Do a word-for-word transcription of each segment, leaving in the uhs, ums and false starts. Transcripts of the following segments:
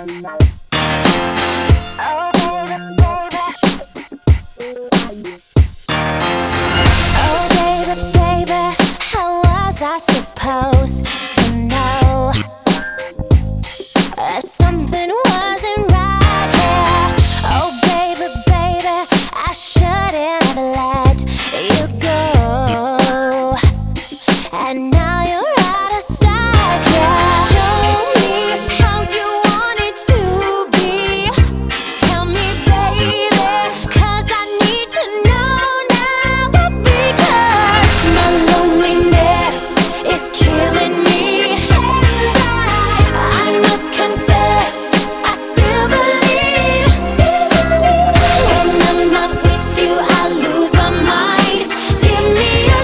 Oh, baby, baby. Oh, baby, baby. How was I supposed to know that something wasn't right here? Oh, baby, baby, I shouldn't have let you go. And now you're out of sight, yeah. Show me how you want it to be. Tell me, baby, 'cause I need to know now. Because my loneliness is killing me, and I, I must confess, I still believe. When I'm not with you, I lose my mind. Give me a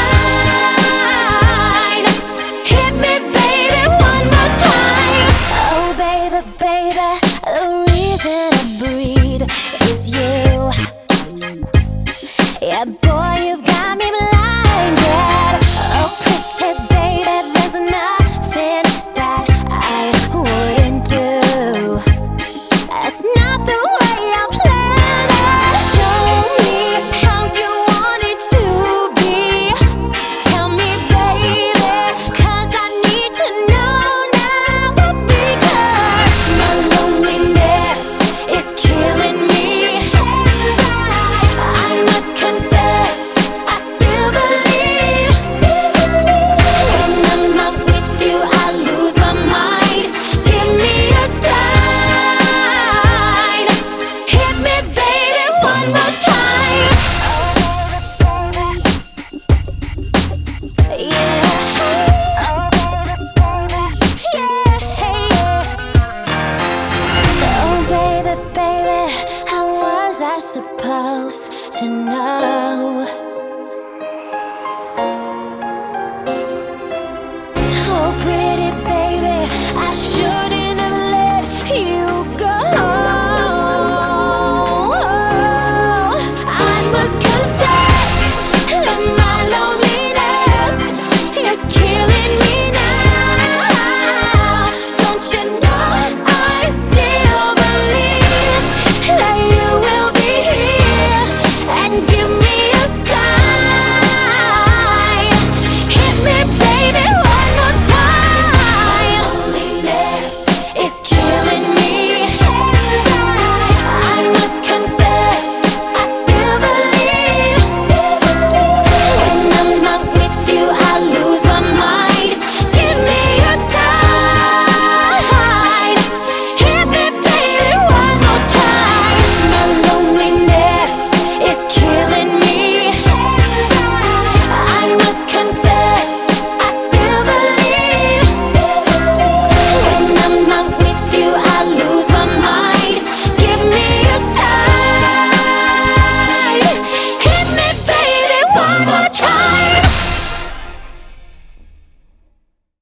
sign. Hit me, baby, one more time. Oh, baby, baby, the reason I breathe is you. Yeah, boy, you've got me blinded. Oh, pretty baby, there's nothing that I wouldn't do. That's not the way I planned it. Show me how you want it to be. Tell me, baby, 'cause I need to know now. Because my loneliness is killing me, and I, I must confess, I still believe. When I'm not with you, I lose my mind. Give me a sign. Hit me, baby, one more time. Yeah. Oh, baby, baby, how was I supposed to know? Oh, pretty baby, I should